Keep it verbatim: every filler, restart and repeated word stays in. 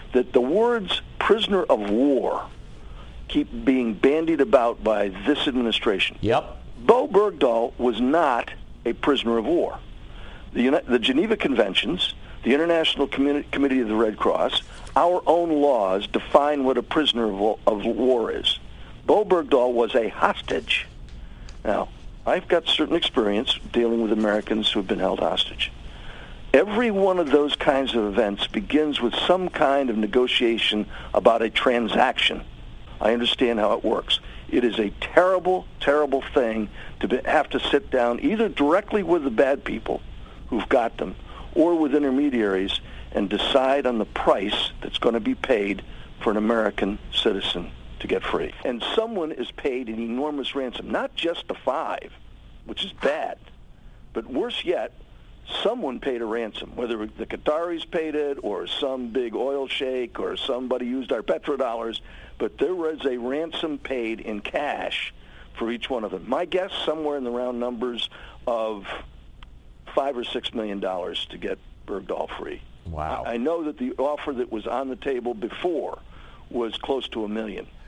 that the words prisoner of war keep being bandied about by this administration. Yep. Bo Bergdahl was not a prisoner of war. The, Uni- the Geneva Conventions, the International Communi- Committee of the Red Cross, our own laws define what a prisoner of, wa- of war is. Bo Bergdahl was a hostage. Now, I've got certain experience dealing with Americans who have been held hostage. Every one of those kinds of events begins with some kind of negotiation about a transaction. I understand how it works. It is a terrible, terrible thing to be, have to sit down either directly with the bad people who've got them or with intermediaries and decide on the price that's going to be paid for an American citizen to get free. And someone is paid an enormous ransom, not just the five, which is bad, but worse yet, someone paid a ransom, whether the Qataris paid it or some big oil sheik or somebody used our petrodollars, but there was a ransom paid in cash for each one of them. My guess, somewhere in the round numbers of five or six million dollars to get Bergdahl free. Wow. I know that the offer that was on the table before was close to a million.